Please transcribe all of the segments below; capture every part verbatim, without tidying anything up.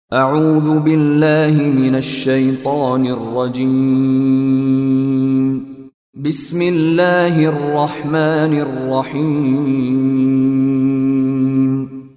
أعوذ بالله من الشيطان الرجيم بسم الله الرحمن الرحيم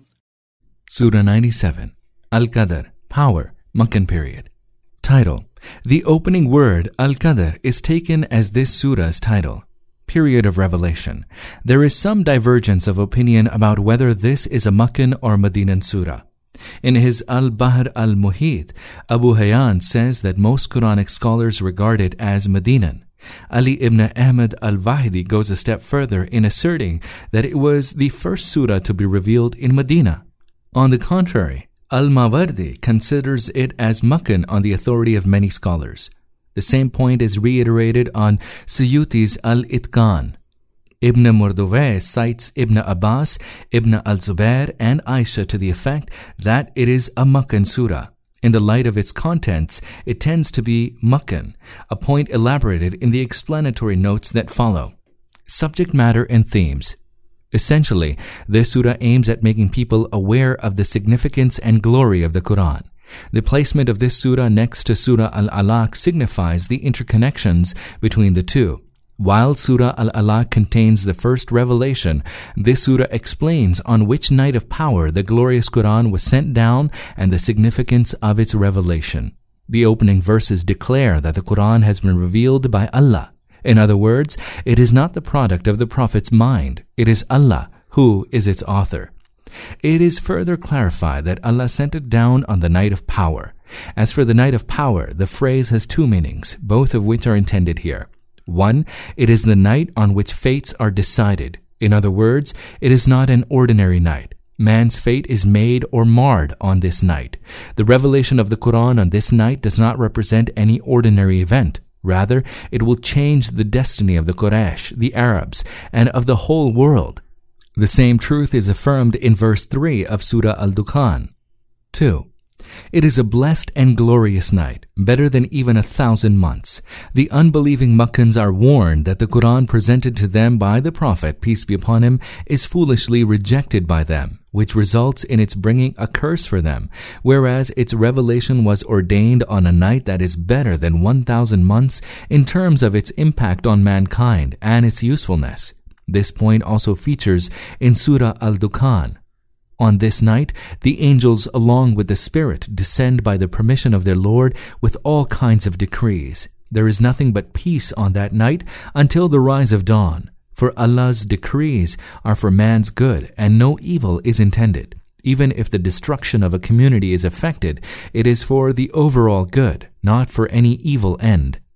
Surah ninety-seven, Al-Qadr, Power, Meccan period. Title: The opening word Al-Qadr is taken as this surah's title. Period of revelation. There is some divergence of opinion about whether this is a Meccan or Medinan surah. In his Al-Bahr al-Muhit, Abu Hayyan says that most Quranic scholars regard it as Medinan. Ali ibn Ahmad al-Wahidi goes a step further in asserting that it was the first surah to be revealed in Medina. On the contrary, Al-Mawardi considers it as Meccan on the authority of many scholars. The same point is reiterated on Suyuti's Al-Itqan. Ibn Murdawayh cites Ibn Abbas, Ibn al-Zubair, and Aisha to the effect that it is a Meccan surah. In the light of its contents, it tends to be Meccan, a point elaborated in the explanatory notes that follow. Subject matter and themes. Essentially, this surah aims at making people aware of the significance and glory of the Quran. The placement of this surah next to Surah Al-Alaq signifies the interconnections between the two. While Surah Al-Alaq contains the first revelation, this surah explains on which night of power the glorious Quran was sent down and the significance of its revelation. The opening verses declare that the Quran has been revealed by Allah. In other words, it is not the product of the Prophet's mind. It is Allah who is its author. It is further clarified that Allah sent it down on the night of power. As for the night of power, the phrase has two meanings, both of which are intended here. One, it is the night on which fates are decided. In other words, it is not an ordinary night. Man's fate is made or marred on this night. The revelation of the Quran on this night does not represent any ordinary event. Rather, it will change the destiny of the Quraysh, the Arabs, and of the whole world. The same truth is affirmed in verse three of Surah Al-Dukhan. two. It is a blessed and glorious night, better than even a thousand months. The unbelieving Meccans are warned that the Quran presented to them by the Prophet, peace be upon him, is foolishly rejected by them, which results in its bringing a curse for them, whereas its revelation was ordained on a night that is better than one thousand months in terms of its impact on mankind and its usefulness. This point also features in Surah Al-Dukhan. On this night, the angels along with the Spirit descend by the permission of their Lord with all kinds of decrees. There is nothing but peace on that night until the rise of dawn. For Allah's decrees are for man's good and no evil is intended. Even if the destruction of a community is effected, it is for the overall good, not for any evil end.